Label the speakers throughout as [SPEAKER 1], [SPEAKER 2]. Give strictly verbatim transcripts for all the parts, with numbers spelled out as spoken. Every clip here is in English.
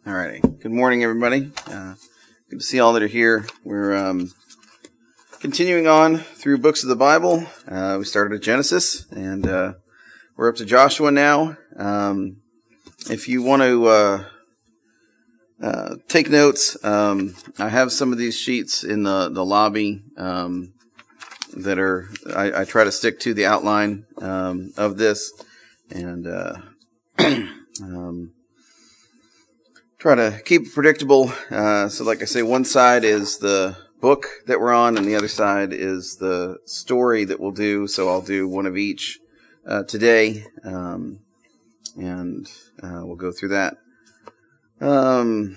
[SPEAKER 1] All righty. Good morning, everybody. Uh, good to see all that are here. We're um, continuing on through books of the Bible. Uh, we started at Genesis, and uh, we're up to Joshua now. Um, if you want to uh, uh, take notes, um, I have some of these sheets in the, the lobby um, that are, I, I try to stick to the outline um, of this, and uh, um try to keep it predictable. Uh, so like I say, one side is the book that we're on, and the other side is the story that we'll do. So I'll do one of each uh, today, um, and uh, we'll go through that. Um,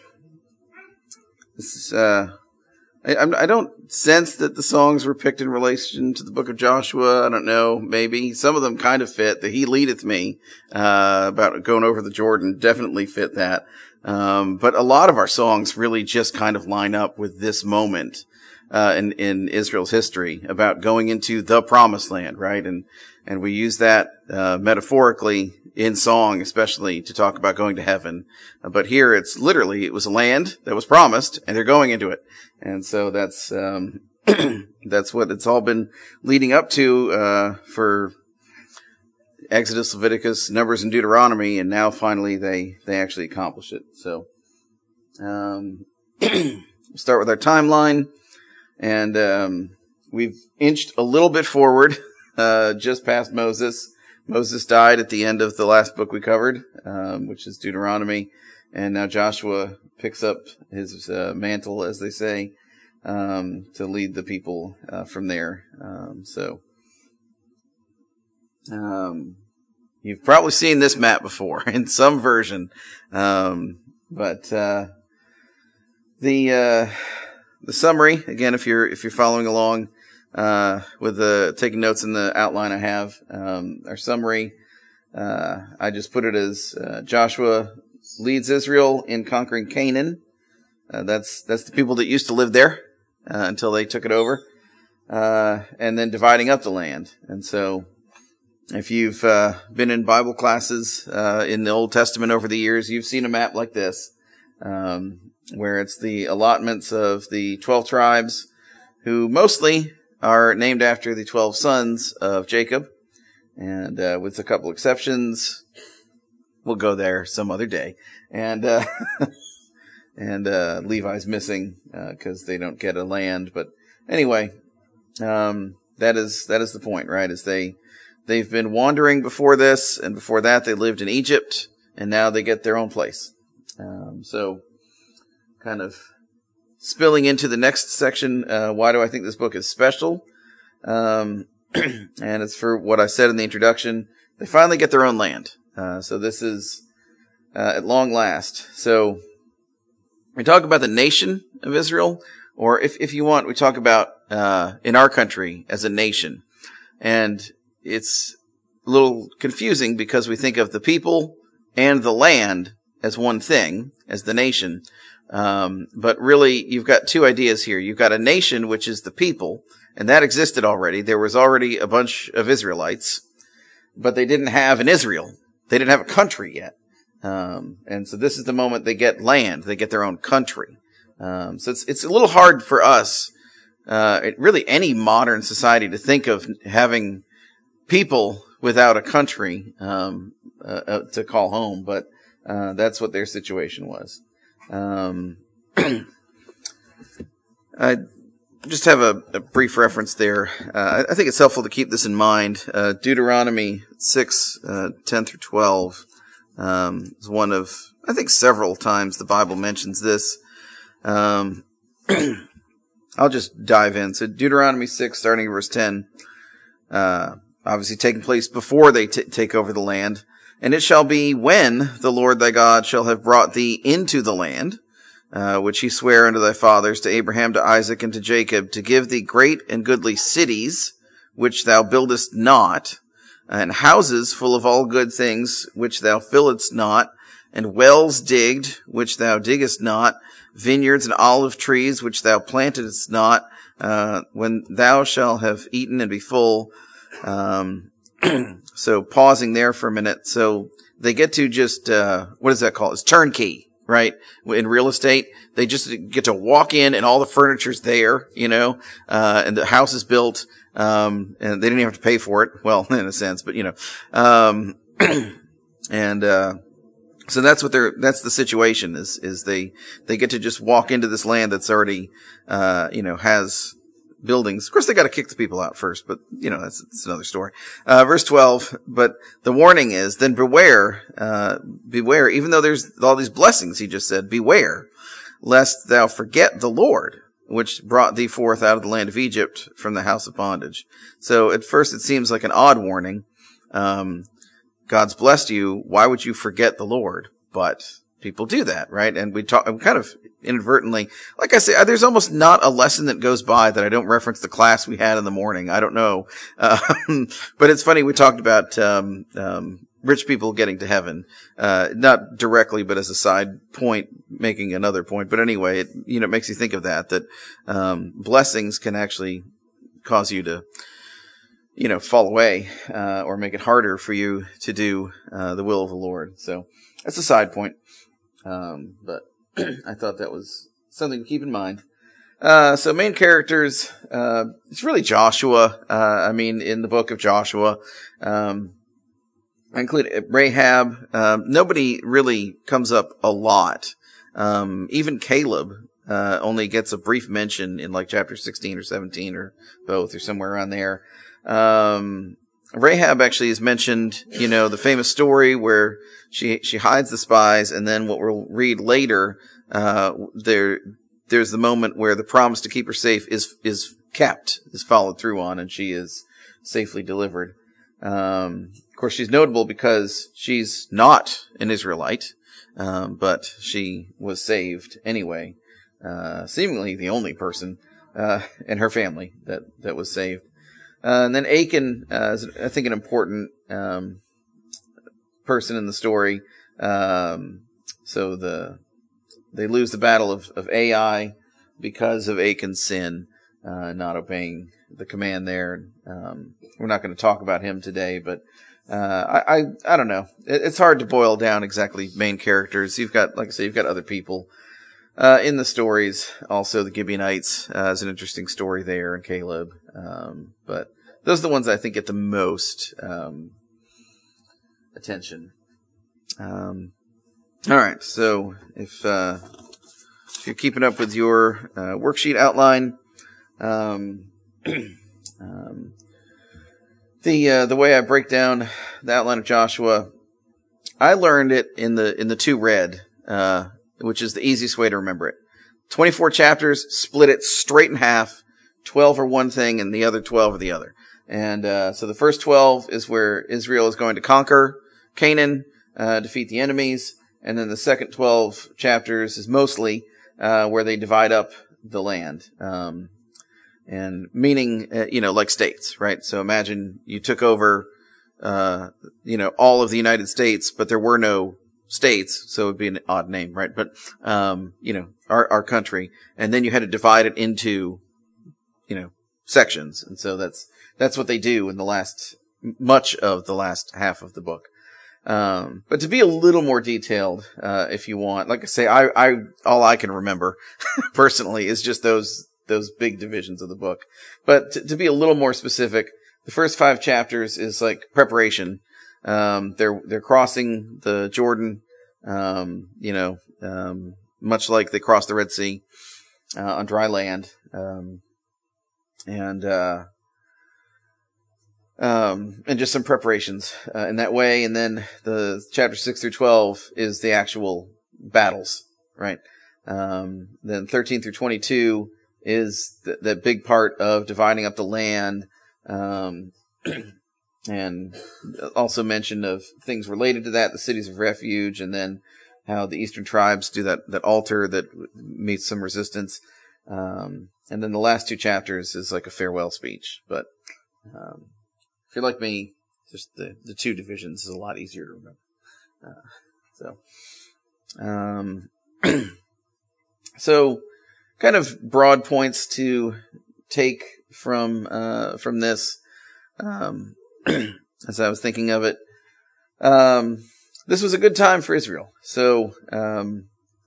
[SPEAKER 1] this is, uh, I, I don't sense that the songs were picked in relation to the book of Joshua. I don't know, maybe. Some of them kind of fit. The He Leadeth Me, uh, about going over the Jordan, definitely fit that. Um, but a lot of our songs really just kind of line up with this moment, uh, in, in Israel's history about going into the promised land, right? And, and we use that, uh, metaphorically in song, especially to talk about going to heaven. Uh, but here it's literally, it was a land that was promised and they're going into it. And so that's, um, that's what it's all been leading up to, uh, for Exodus, Leviticus, Numbers, and Deuteronomy, and now finally they, they actually accomplish it. So, um, we'll start with our timeline, and, um, we've inched a little bit forward, uh, just past Moses. Moses died at the end of the last book we covered, um, which is Deuteronomy, and now Joshua picks up his, uh, mantle, as they say, um, to lead the people, uh, from there. Um, so, Um, you've probably seen this map before in some version. Um, but, uh, the, uh, the summary, again, if you're, if you're following along, uh, with the, taking notes in the outline I have, um, our summary, uh, I just put it as, uh, Joshua leads Israel in conquering Canaan. Uh, that's, that's the people that used to live there, uh, until they took it over, uh, and then dividing up the land. And so, if you've uh, been in Bible classes uh, in the Old Testament over the years, you've seen a map like this, um, where it's the allotments of the twelve tribes, who mostly are named after the twelve sons of Jacob, and uh, with a couple exceptions. We'll go there some other day. And uh, and uh, Levi's missing because uh, they don't get a land. But anyway, um, that is that is the point, right? Is they They've been wandering before this, and before that they lived in Egypt, and now they get their own place. Um, so, kind of spilling into the next section, uh, why do I think this book is special? Um, and it's for what I said in the introduction. They finally get their own land. Uh, so this is uh, at long last. So, we talk about the nation of Israel, or if, if you want, we talk about uh, in our country as a nation. And it's a little confusing because we think of the people and the land as one thing, as the nation. Um, but really, you've got two ideas here. You've got a nation, which is the people, and that existed already. There was already a bunch of Israelites, but they didn't have an Israel. They didn't have a country yet. Um, and so this is the moment they get land. They get their own country. Um, so it's, it's a little hard for us, uh, it, really any modern society to think of having people without a country um, uh, uh, to call home, but uh, that's what their situation was. Um, I just have a, a brief reference there. Uh, I, I think it's helpful to keep this in mind. Uh, Deuteronomy six, uh, ten through twelve um, is one of, I think, several times the Bible mentions this. Um, I'll just dive in. So Deuteronomy six, starting verse ten, uh, obviously taking place before they t- take over the land. And it shall be when the Lord thy God shall have brought thee into the land, uh, which he sware unto thy fathers, to Abraham, to Isaac, and to Jacob, to give thee great and goodly cities, which thou buildest not, and houses full of all good things, which thou filledst not, and wells digged, which thou diggest not, vineyards and olive trees, which thou plantedst not, uh, when thou shalt have eaten and be full. Um, so pausing there for a minute. So they get to just, uh, what is that called? It's turnkey, right? In real estate, they just get to walk in and all the furniture's there, you know, uh, and the house is built, um, and they didn't even have to pay for it. Well, in a sense, but you know, um, and, uh, so that's what they're, that's the situation is, is they, they get to just walk into this land that's already, uh, you know, has buildings. Of course, they got to kick the people out first, but you know, that's, that's another story. Uh, verse twelve, but the warning is, then beware, uh, beware, even though there's all these blessings, he just said, beware, lest thou forget the Lord, which brought thee forth out of the land of Egypt from the house of bondage. So at first it seems like an odd warning. Um, God's blessed you. Why would you forget the Lord? But people do that, right? And we talk, kind of inadvertently, like I say, there's almost not a lesson that goes by that I don't reference the class we had in the morning. I don't know. Um, but it's funny. We talked about, um, um, rich people getting to heaven, uh, not directly, but as a side point, making another point. But anyway, it, you know, it makes you think of that, that, um, blessings can actually cause you to, you know, fall away, uh, or make it harder for you to do, uh, the will of the Lord. So that's a side point. Um, but I thought that was something to keep in mind. Uh, so main characters, uh, it's really Joshua. Uh, I mean, in the book of Joshua, um, I include Rahab. Um, nobody really comes up a lot. Um, even Caleb, uh, only gets a brief mention in like chapter sixteen or seventeen or both or somewhere around there. Um, Rahab actually is mentioned, you know, the famous story where she, she hides the spies. And then what we'll read later, uh, there, there's the moment where the promise to keep her safe is, is kept, is followed through on, and she is safely delivered. Um, of course, she's notable because she's not an Israelite, um, but she was saved anyway. Uh, seemingly the only person, uh, in her family that, that was saved. Uh, and then Achan, uh, is, I think, an important um, person in the story. Um, so the they lose the battle of, of Ai because of Achan's sin, uh, not obeying the command there. Um, we're not going to talk about him today, but uh, I, I I don't know. It, it's hard to boil down exactly main characters. You've got, like I say, you've got other people uh, in the stories. Also, the Gibeonites uh, is an interesting story there, and Caleb. Um, but those are the ones I think get the most um, attention. Um, all right, so if uh, if you're keeping up with your uh, worksheet outline, um, um, the uh, the way I break down the outline of Joshua, I learned it in the in the two red, uh, which is the easiest way to remember it. twenty-four chapters, split it straight in half. twelve are one thing, and the other twelve are the other. And uh, so the first twelve is where Israel is going to conquer Canaan, uh, defeat the enemies. And then the second twelve chapters is mostly uh, where they divide up the land. Um, and meaning, uh, you know, like states, right? So imagine you took over, uh, you know, all of the United States, but there were no states, so it would be an odd name, right? But, um, you know, our, our country. And then you had to divide it into, you know, sections. And so that's, that's what they do in the last, much of the last half of the book. Um, but to be a little more detailed, uh, if you want, like I say, I, I, all I can remember personally is just those, those big divisions of the book. But to, to be a little more specific, the first five chapters is like preparation. Um, they're, they're crossing the Jordan, um, you know, um, much like they crossed the Red Sea, uh, on dry land. Um, and, uh, Um, and just some preparations, uh, in that way. And then the chapter six through twelve is the actual battles, right? Um, then thirteen through twenty-two is the, the big part of dividing up the land, um, and also mention of things related to that, the cities of refuge, and then how the eastern tribes do that, that altar that meets some resistance. Um, and then the last two chapters is like a farewell speech, but, um, if you're like me, just the, the two divisions is a lot easier to remember. Uh, so, um, so kind of broad points to take from, uh, from this, um, as I was thinking of it. Um, this was a good time for Israel. So, um,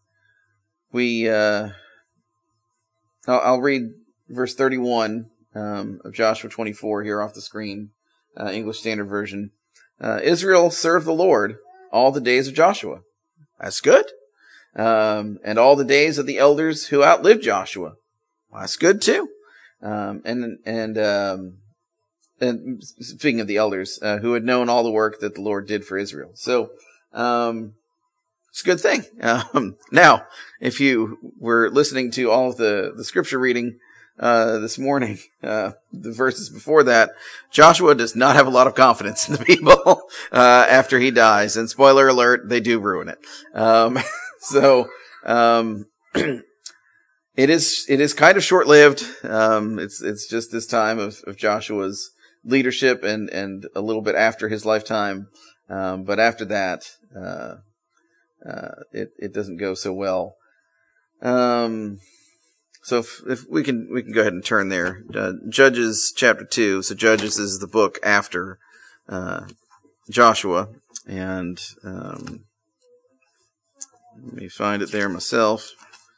[SPEAKER 1] we, uh, I'll, I'll read verse thirty-one um, of Joshua twenty-four here off the screen, uh, English Standard Version. Uh, Israel served the Lord all the days of Joshua. That's good. Um, and all the days of the elders who outlived Joshua. Well, that's good too. Um, and, and, um, and speaking of the elders, uh, who had known all the work that the Lord did for Israel. So, um, it's a good thing. Um, now, if you were listening to all of the, the scripture reading, uh, this morning, uh, the verses before that, Joshua does not have a lot of confidence in the people, uh, after he dies. And spoiler alert, they do ruin it. Um, so, um, it is, it is kind of short-lived. Um, it's, it's just this time of, of Joshua's leadership and, and a little bit after his lifetime. Um, but after that, uh, uh, it, it doesn't go so well. Um, so if, if we can, we can go ahead and turn there. Uh, Judges chapter two. So Judges is the book after, uh, Joshua. And, um, let me find it there myself.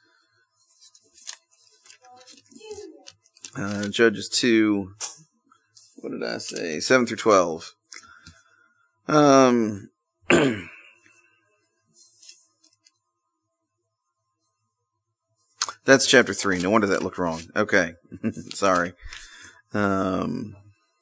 [SPEAKER 1] Uh, Judges two, what did I say? seven through twelve. Um, that's chapter three. No wonder that looked wrong. Okay. Sorry. Um,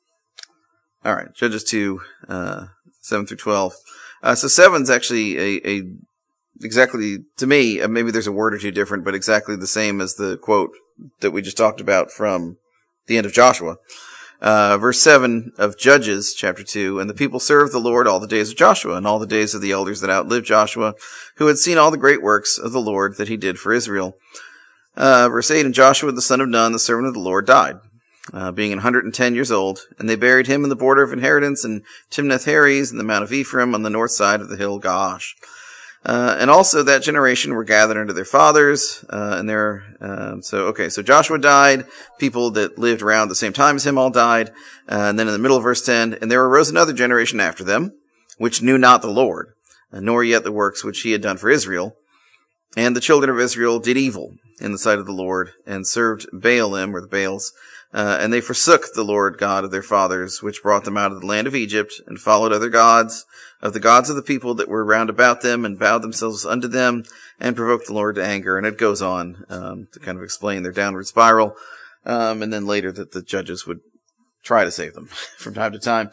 [SPEAKER 1] all right. Judges two, uh, seven through twelve. Uh, so seven's actually a, a, exactly, to me, uh, maybe there's a word or two different, but exactly the same as the quote that we just talked about from the end of Joshua. Uh, verse seven of Judges chapter two, and the people served the Lord all the days of Joshua and all the days of the elders that outlived Joshua, who had seen all the great works of the Lord that he did for Israel. Uh, verse eight, and Joshua the son of Nun, the servant of the Lord, died, uh, being one hundred ten years old, and they buried him in the border of inheritance in Timnath-Heres in the Mount of Ephraim on the north side of the hill Gaash. Uh, and also that generation were gathered unto their fathers, uh, and their, um, so, okay, so Joshua died, people that lived around the same time as him all died, uh, and then in the middle of verse ten, and there arose another generation after them, which knew not the Lord, uh, nor yet the works which he had done for Israel. And the children of Israel did evil in the sight of the Lord, and served Baalim, or the Baals, uh, and they forsook the Lord God of their fathers, which brought them out of the land of Egypt, and followed other gods, of the gods of the people that were round about them, and bowed themselves unto them, and provoked the Lord to anger. And it goes on um, to kind of explain their downward spiral, um, and then later that the judges would try to save them from time to time.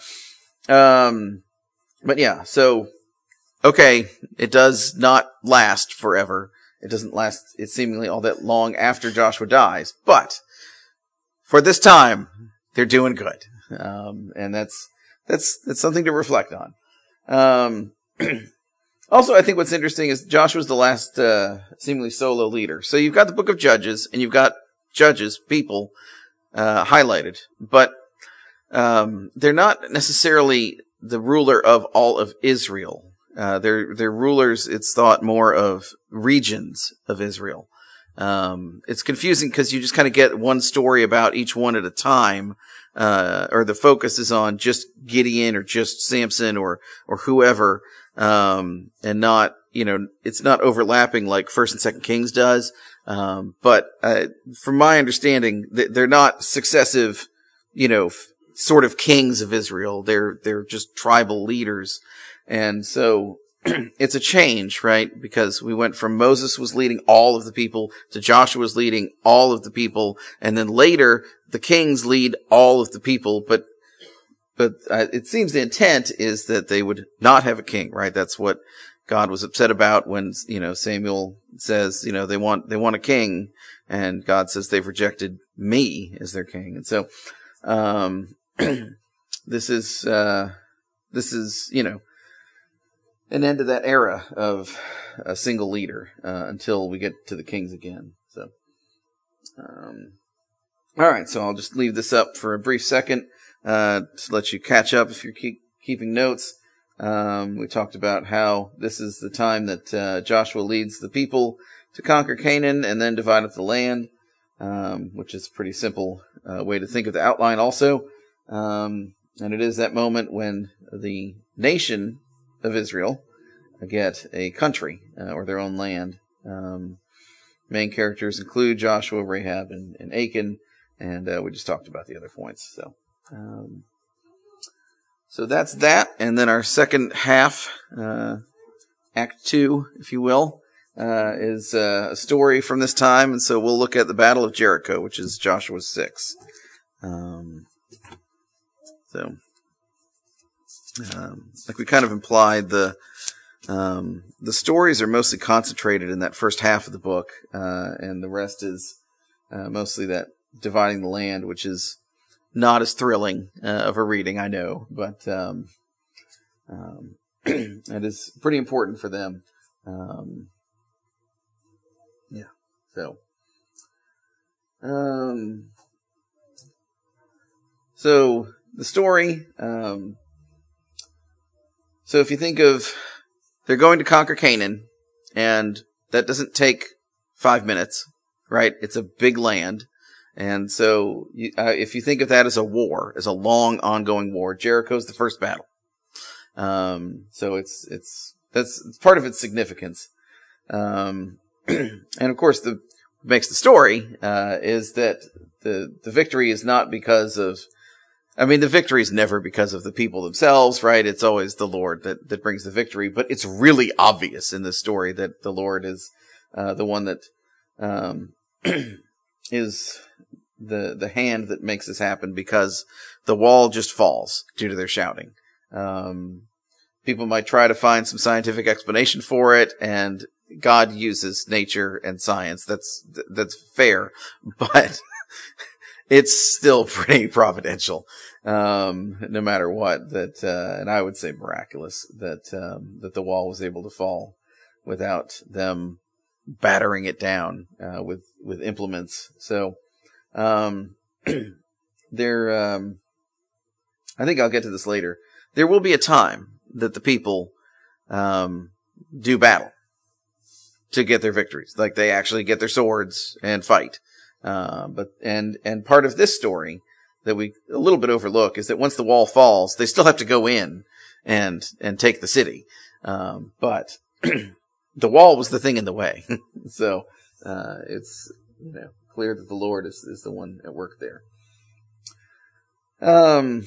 [SPEAKER 1] Um, but yeah, so, okay, it does not last forever. It doesn't last, it's seemingly all that long after Joshua dies, but for this time, they're doing good. Um, and that's, that's, that's something to reflect on. Um, also, I think what's interesting is Joshua's the last, uh, seemingly solo leader. So you've got the book of Judges, and you've got judges, people, uh, highlighted, but, um, they're not necessarily the ruler of all of Israel. Uh, they're, they're rulers, it's thought, more of regions of Israel. Um, it's confusing because you just kind of get one story about each one at a time, uh, or the focus is on just Gideon or just Samson or, or whoever, um, and not, you know, it's not overlapping like First and Second Kings does. Um, but, uh, from my understanding, they're not successive, you know, f- sort of kings of Israel. They're, they're just tribal leaders. And so, it's a change, right? Because we went from Moses was leading all of the people to Joshua was leading all of the people. And then later the kings lead all of the people. But, but uh, it seems the intent is that they would not have a king, right? That's what God was upset about when, you know, Samuel says, you know, they want, they want a king. And God says they've rejected me as their king. And so, um, this is, uh, this is, you know, an end to that era of a single leader, uh, until we get to the kings again. So, um, all right. So I'll just leave this up for a brief second, uh, to let you catch up if you're keep, keeping notes. Um, we talked about how this is the time that, uh, Joshua leads the people to conquer Canaan and then divide up the land, um, which is a pretty simple, uh, way to think of the outline also. Um, and it is that moment when the nation of Israel get a country, uh, or their own land. Um, main characters include Joshua, Rahab, and, and Achan, and uh, we just talked about the other points. So, um, so that's that. And then our second half, uh, Act Two, if you will, uh, is uh, a story from this time, and so we'll look at the Battle of Jericho, which is Joshua six. Um, so, um, like we kind of implied, the um, the stories are mostly concentrated in that first half of the book, uh, and the rest is uh, mostly that dividing the land, which is not as thrilling uh, of a reading, I know, but um, um, it is pretty important for them. Um, yeah, so. Um, so the story, um, so if you think of, they're going to conquer Canaan, and that doesn't take five minutes, right? It's a big land. And so you, uh, if you think of that as a war, as a long ongoing war, Jericho's the first battle. Um, so it's, it's, that's it's part of its significance. Um, and of course the, what makes the story, uh, is that the, the victory is not because of, I mean, the victory is never because of the people themselves, right? It's always the Lord that, that brings the victory, but it's really obvious in this story that the Lord is, uh, the one that, um, is the, the hand that makes this happen, because the wall just falls due to their shouting. Um, people might try to find some scientific explanation for it, and God uses nature and science. That's, that's fair, but it's still pretty providential, um, no matter what. That, uh, and I would say miraculous that, um, that the wall was able to fall without them battering it down, uh, with, with implements. So, um, there, um, I think I'll get to this later. There will be a time that the people, um, do battle to get their victories. Like, they actually get their swords and fight. Uh, but, and, and part of this story that we a little bit overlook is that once the wall falls, they still have to go in and, and take the city. Um, but the wall was the thing in the way. So, uh, it's, you know, clear that the Lord is, is the one at work there. Um,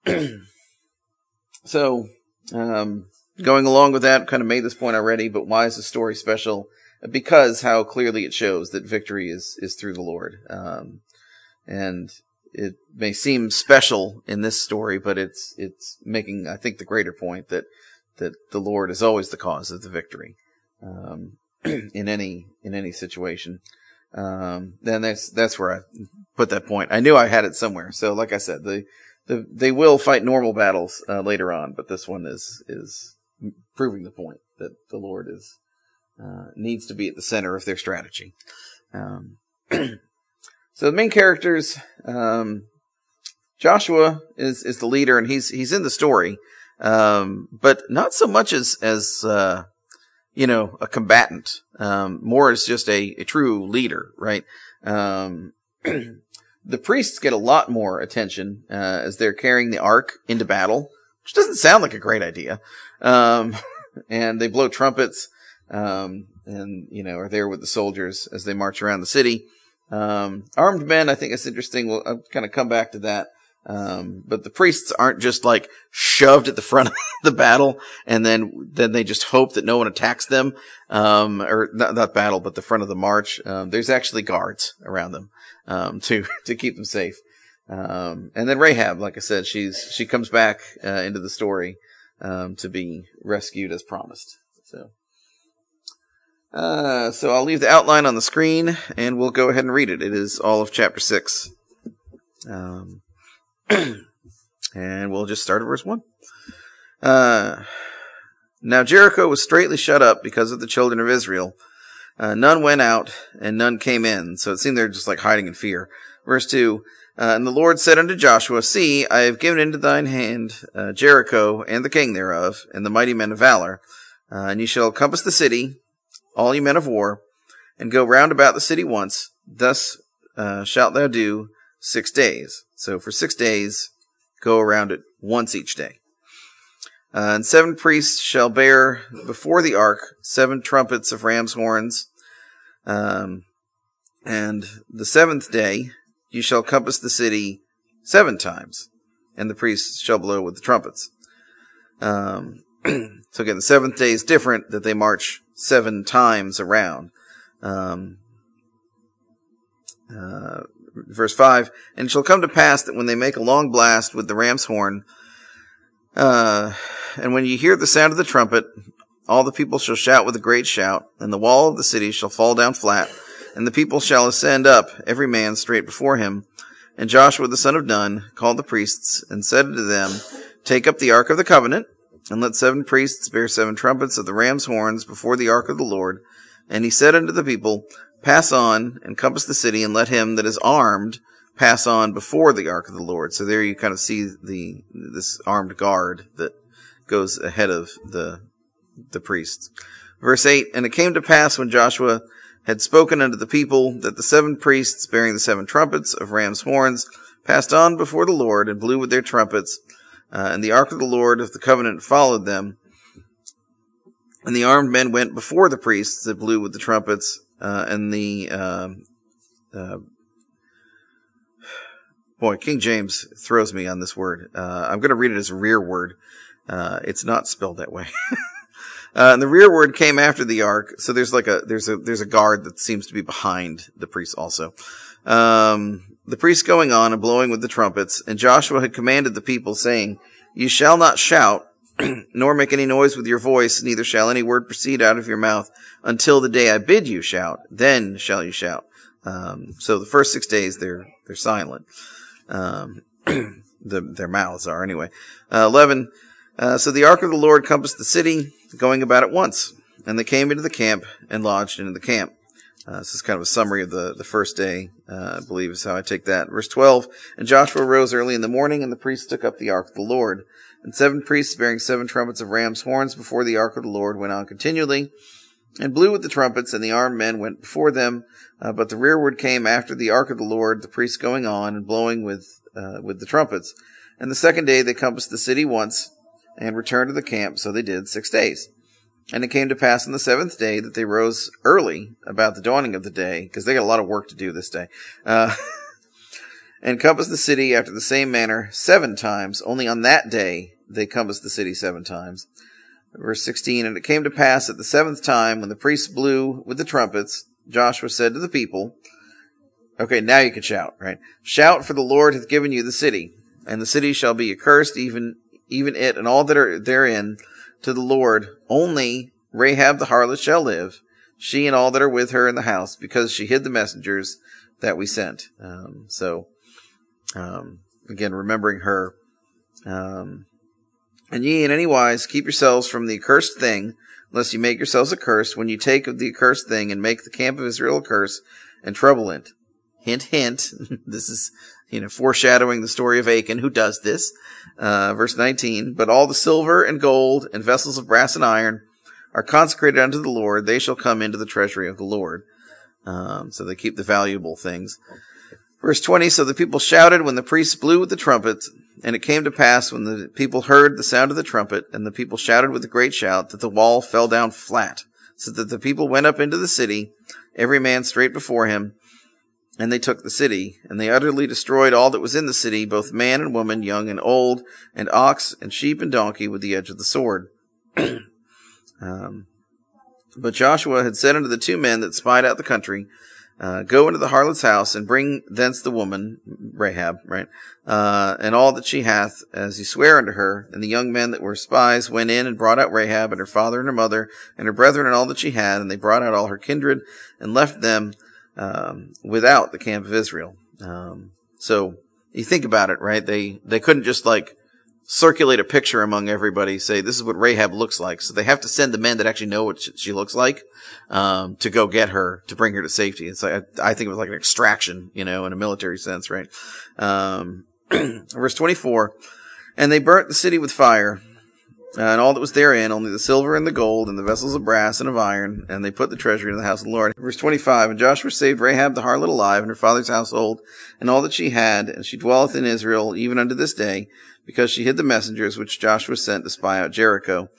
[SPEAKER 1] so, um, going along with that, kind of made this point already, but why is the story special? Because how clearly it shows that victory is, is through the Lord. Um, and it may seem special in this story, but it's, it's making, I think, the greater point that, that the Lord is always the cause of the victory, um, in any, in any situation. Um, then that's, that's where I put that point. I knew I had it somewhere. So like I said, the, the, they will fight normal battles, uh, later on, but this one is, is proving the point that the Lord is, Uh, needs to be at the center of their strategy. Um, so the main characters, um, Joshua is, is the leader, and he's, he's in the story. Um, but not so much as, as, uh, you know, a combatant, um, more as just a, a true leader, right? Um, the priests get a lot more attention, uh, as they're carrying the ark into battle, which doesn't sound like a great idea. Um, and they blow trumpets. Um, and, you know, are there with the soldiers as they march around the city. Um, armed men, I think it's interesting. We'll I'll kind of come back to that. Um, but the priests aren't just like shoved at the front of the battle, and then, then they just hope that no one attacks them. Um, or not, not battle, but the front of the march. Um, there's actually guards around them, um, to, to keep them safe. Um, and then Rahab, like I said, she's, she comes back, uh, into the story, um, to be rescued as promised. So. Uh, so I'll leave the outline on the screen, and we'll go ahead and read it. It is all of chapter six. Um, and we'll just start at verse one. Uh, now Jericho was straitly shut up because of the children of Israel. Uh, none went out, and none came in. So it seemed they're just like hiding in fear. Verse two, uh, and the Lord said unto Joshua, See, I have given into thine hand uh, Jericho, and the king thereof, and the mighty men of valor. Uh, and ye shall compass the city, all ye men of war, and go round about the city once. Thus uh, shalt thou do six days. So for six days, go around it once each day. Uh, and seven priests shall bear before the ark seven trumpets of ram's horns. Um, And the seventh day you shall compass the city seven times, and the priests shall blow with the trumpets. Um, so again, the seventh day is different, that they march seven times around. Um, uh, verse five, and it shall come to pass that when they make a long blast with the ram's horn, uh, and when you hear the sound of the trumpet, all the people shall shout with a great shout, and the wall of the city shall fall down flat, and the people shall ascend up, every man straight before him. And Joshua the son of Nun called the priests, and said unto them, Take up the ark of the covenant, and let seven priests bear seven trumpets of the ram's horns before the ark of the Lord. And he said unto the people, Pass on, and compass the city, and let him that is armed pass on before the ark of the Lord. So there you kind of see the this armed guard that goes ahead of the the priests. Verse eight, And it came to pass when Joshua had spoken unto the people, that the seven priests bearing the seven trumpets of ram's horns passed on before the Lord, and blew with their trumpets, uh, and the ark of the Lord of the covenant followed them. And the armed men went before the priests that blew with the trumpets, uh, and the uh, uh, boy, King James throws me on this word. Uh, I'm going to read it as a rear word. Uh, it's not spelled that way. Uh, and the rear word came after the ark, so there's like a there's a there's a guard that seems to be behind the priests also. Um, the priests going on and blowing with the trumpets, and Joshua had commanded the people, saying, You shall not shout, nor make any noise with your voice, neither shall any word proceed out of your mouth until the day I bid you shout. Then shall you shout. Um, so the first six days they're they're silent. Um, the, their mouths are anyway. Uh, Eleven. Uh, so the ark of the Lord compassed the city, going about at once, and they came into the camp and lodged into the camp. Uh, this is kind of a summary of the, the first day, uh, I believe is how I take that. Verse twelve, And Joshua rose early in the morning, and the priests took up the ark of the Lord. And seven priests bearing seven trumpets of ram's horns before the ark of the Lord went on continually, and blew with the trumpets, and the armed men went before them. Uh, but the rearward came after the ark of the Lord, the priests going on and blowing with, uh, with the trumpets. And the second day they compassed the city once, and returned to the camp, so they did six days. And it came to pass on the seventh day that they rose early about the dawning of the day, because they got a lot of work to do this day, uh, and compassed the city after the same manner seven times. Only on that day they compassed the city seven times. Verse sixteen, And it came to pass at the seventh time, when the priests blew with the trumpets, Joshua said to the people, okay, now you can shout, right? Shout, for the Lord hath given you the city, and the city shall be accursed, even even it and all that are therein, to the Lord. Only Rahab the harlot shall live, she and all that are with her in the house, because she hid the messengers that we sent. Um, so, um, again, remembering her. Um, and ye in any wise keep yourselves from the accursed thing, lest you make yourselves accursed, when you take of the accursed thing, and make the camp of Israel accursed, and trouble it. Hint, hint. This is, you know, foreshadowing the story of Achan, who does this. Uh, verse nineteen, But all the silver and gold and vessels of brass and iron are consecrated unto the Lord. They shall come into the treasury of the Lord. Um, so they keep the valuable things. Verse twenty, So the people shouted when the priests blew with the trumpets. And it came to pass when the people heard the sound of the trumpet, and the people shouted with a great shout, that the wall fell down flat, so that the people went up into the city, every man straight before him. And they took the city, and they utterly destroyed all that was in the city, both man and woman, young and old, and ox and sheep and donkey, with the edge of the sword. um, but Joshua had said unto the two men that spied out the country, uh, Go into the harlot's house, and bring thence the woman, Rahab, right, uh, and all that she hath, as you swear unto her. And the young men that were spies went in and brought out Rahab, and her father and her mother, and her brethren, and all that she had, and they brought out all her kindred, and left them Um, without the camp of Israel. Um, so you think about it, right? They, they couldn't just like circulate a picture among everybody, say this is what Rahab looks like. So they have to send the men that actually know what she looks like, um, to go get her, to bring her to safety. It's like, I, I think it was like an extraction, you know, in a military sense, right? Um, verse twenty-four, And they burnt the city with fire, Uh, and all that was therein, only the silver and the gold, and the vessels of brass and of iron, and they put the treasury in the house of the Lord. Verse twenty-five, And Joshua saved Rahab the harlot alive, and her father's household, and all that she had, and she dwelleth in Israel even unto this day, because she hid the messengers which Joshua sent to spy out Jericho.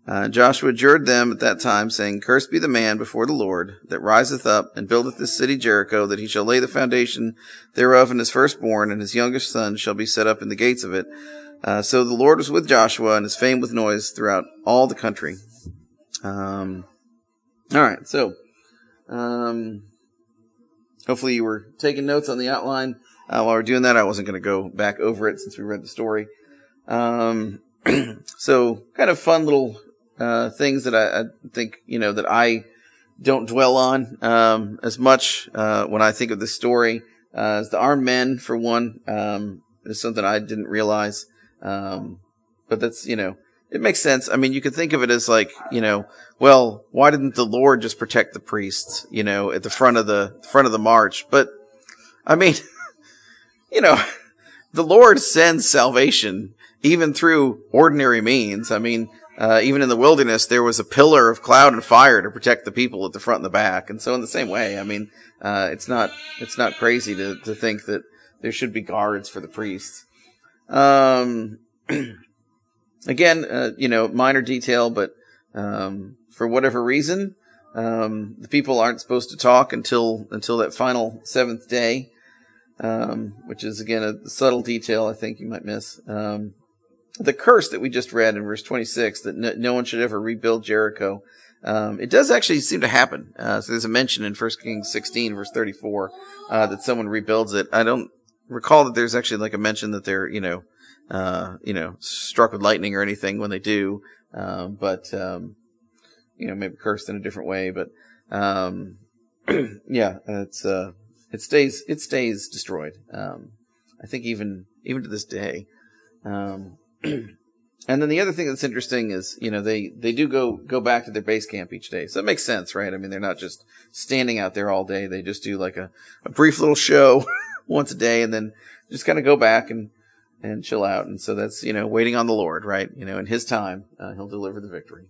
[SPEAKER 1] Uh, Joshua adjured them at that time, saying, Cursed be the man before the Lord that riseth up and buildeth this city Jericho, that he shall lay the foundation thereof, and his firstborn and his youngest son shall be set up in the gates of it. Uh, so the Lord was with Joshua, and his fame with noise throughout all the country. Um, all right, so um, hopefully you were taking notes on the outline. Uh, while we're doing that, I wasn't going to go back over it since we read the story. Um, so kind of fun little uh, things that I, I think, you know, that I don't dwell on um, as much uh, when I think of this story. Uh, as the armed men, for one, um, is something I didn't realize. Um, but that's, you know, it makes sense. I mean, you could think of it as like, you know, well, why didn't the Lord just protect the priests, you know, at the front of the front of the march? But I mean, you know, the Lord sends salvation even through ordinary means. I mean, uh, even in the wilderness, there was a pillar of cloud and fire to protect the people at the front and the back. And so in the same way, I mean, uh, it's not, it's not crazy to, to think that there should be guards for the priests. Um, again, uh, you know, minor detail, but, um, for whatever reason, um, the people aren't supposed to talk until, until that final seventh day, um, which is again a subtle detail I think you might miss. Um, the curse that we just read in verse twenty-six, that no, no one should ever rebuild Jericho. Um, it does actually seem to happen. Uh, so there's a mention in First Kings sixteen, verse thirty-four, uh, that someone rebuilds it. I don't recall that there's actually like a mention that they're, you know, uh, you know, struck with lightning or anything when they do. Um, but, um, you know, maybe cursed in a different way, but, um, yeah, it's, uh, it stays, it stays destroyed. Um, I think even, even to this day. Um, and then the other thing that's interesting is, you know, they, they do go, go back to their base camp each day. So it makes sense, right? I mean, they're not just standing out there all day. They just do like a, a brief little show once a day and then just kind of go back and, and chill out. And so that's, you know, waiting on the Lord, right? You know, in his time, uh, he'll deliver the victory.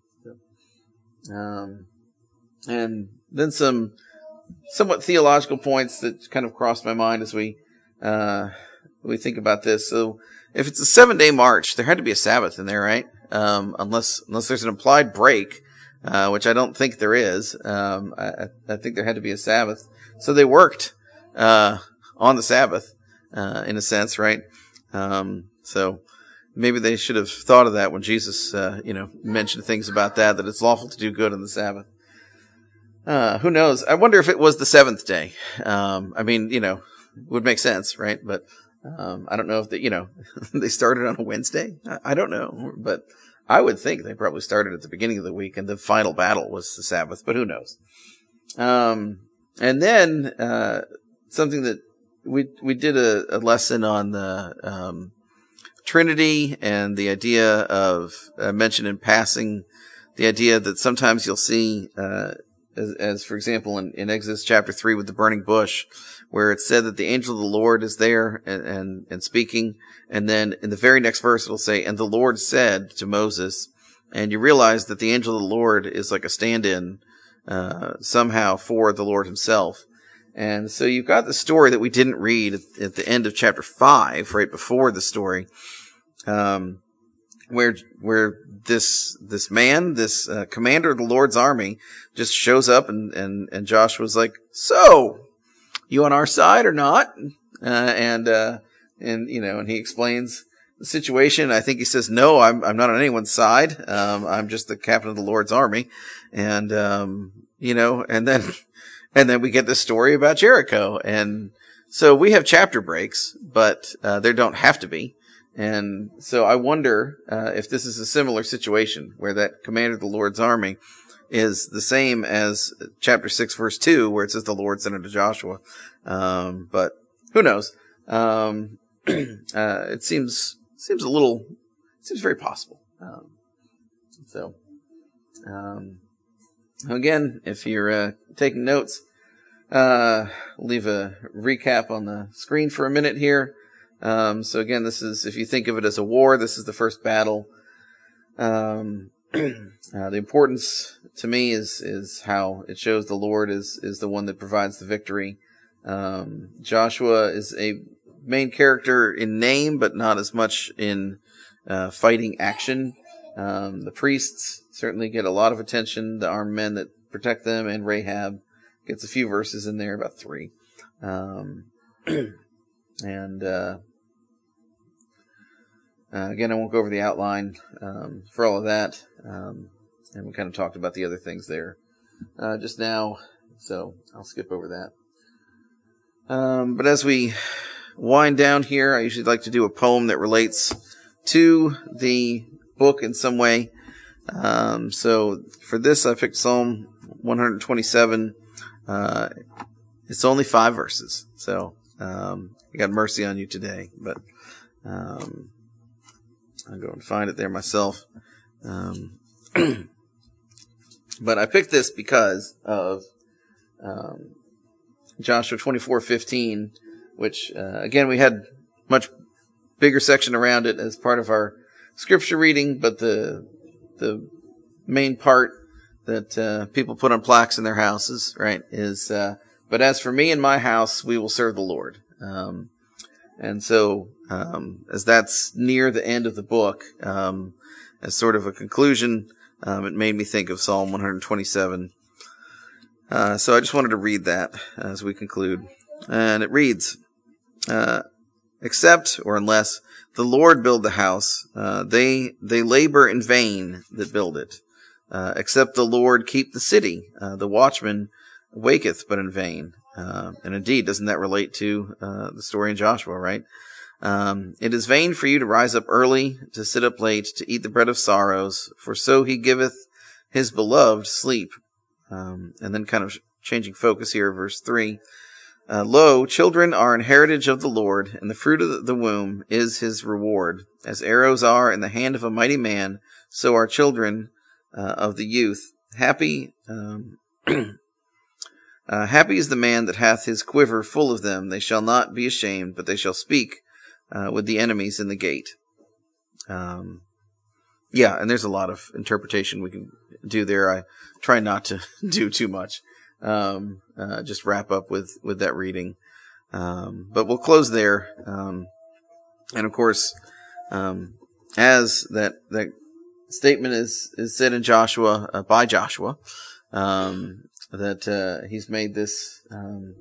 [SPEAKER 1] So, um, and then some somewhat theological points that kind of crossed my mind as we, uh, we think about this. So if it's a seven day march, there had to be a Sabbath in there, right? Um, unless, unless there's an implied break, uh, which I don't think there is. Um, I, I think there had to be a Sabbath. So they worked, uh, on the Sabbath, uh, in a sense, right? Um, so maybe they should have thought of that when Jesus, uh, you know, mentioned things about that, that it's lawful to do good on the Sabbath. Uh, who knows? I wonder if it was the seventh day. Um, I mean, you know, would make sense, right? But, um, I don't know if they, you know, they started on a Wednesday. I, I don't know, but I would think they probably started at the beginning of the week and the final battle was the Sabbath, but who knows? Um, and then, uh, something that we, we did a, a lesson on the, um, Trinity and the idea of, uh, mentioned in passing, the idea that sometimes you'll see, uh, As, as for example, in, in Exodus chapter three with the burning bush, where it said that the angel of the Lord is there and, and, and speaking. And then in the very next verse, it'll say, and the Lord said to Moses, and you realize that the angel of the Lord is like a stand-in, uh, somehow for the Lord himself. And so you've got the story that we didn't read at, at the end of chapter five, right before the story, um, where, where this, this man, this, uh, commander of the Lord's army just shows up and, and, and Joshua's like, so, you on our side or not? Uh, and, uh, and, you know, and he explains the situation. I think he says, no, I'm, I'm not on anyone's side. Um, I'm just the captain of the Lord's army. And, um, you know, and then, and then we get this story about Jericho. And so we have chapter breaks, but, uh, there don't have to be. And so I wonder uh, if this is a similar situation where that commander of the Lord's army is the same as chapter six, verse two, where it says the Lord sent it to Joshua. Um, but who knows? Um, uh, it seems seems a little seems very possible. Um, so um, again, if you're uh, taking notes, uh, leave a recap on the screen for a minute here. Um, so again, this is, if you think of it as a war, this is the first battle. Um, uh, the importance to me is, is how it shows the Lord is, is the one that provides the victory. Um, Joshua is a main character in name, but not as much in, uh, fighting action. Um, the priests certainly get a lot of attention, the armed men that protect them, and Rahab gets a few verses in there, about three. Um, and uh, uh, again, I won't go over the outline um, for all of that. Um, and we kind of talked about the other things there uh, just now, so I'll skip over that. Um, but as we wind down here, I usually like to do a poem that relates to the book in some way. Um, so for this, I picked Psalm one twenty-seven. Uh, it's only five verses, so um, I got mercy on you today. But um, I'll go and find it there myself. Um, but I picked this because of um, Joshua twenty-four fifteen, which uh, again we had much bigger section around it as part of our scripture reading, but the the main part that uh, people put on plaques in their houses, right, is, uh, but as for me and my house, we will serve the Lord. Um, and so, um, as that's near the end of the book, um, as sort of a conclusion, um, it made me think of Psalm one twenty-seven. Uh, so I just wanted to read that as we conclude. And it reads, uh, except, or unless, the Lord build the house, uh, they, they labor in vain that build it. Uh, except the Lord keep the city, uh, the watchman waketh but in vain. Uh, and indeed, doesn't that relate to, uh, the story in Joshua, right? Um, it is vain for you to rise up early, to sit up late, to eat the bread of sorrows, for so he giveth his beloved sleep. Um, and then kind of changing focus here, verse three. Uh, Lo, children are an heritage of the Lord, and the fruit of the womb is his reward. As arrows are in the hand of a mighty man, so are children uh, of the youth. Happy, um, uh, happy is the man that hath his quiver full of them. They shall not be ashamed, but they shall speak uh, with the enemies in the gate. Um, yeah, and there's a lot of interpretation we can do there. I try not to do too much. Um, uh, just wrap up with, with that reading. Um, but we'll close there. Um, and of course, um, as that, that statement is, is said in Joshua, uh, by Joshua, um, that, uh, he's made this, um,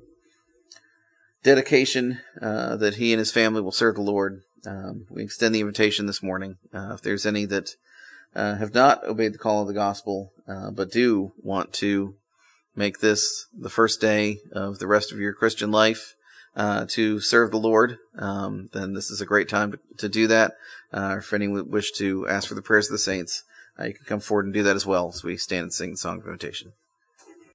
[SPEAKER 1] dedication, uh, that he and his family will serve the Lord. Um, we extend the invitation this morning. Uh, if there's any that, uh, have not obeyed the call of the gospel, uh, but do want to make this the first day of the rest of your Christian life uh, to serve the Lord, um, then this is a great time to, to do that. Uh, if anyone wish to ask for the prayers of the saints, uh, you can come forward and do that as well as we stand and sing the song of invitation.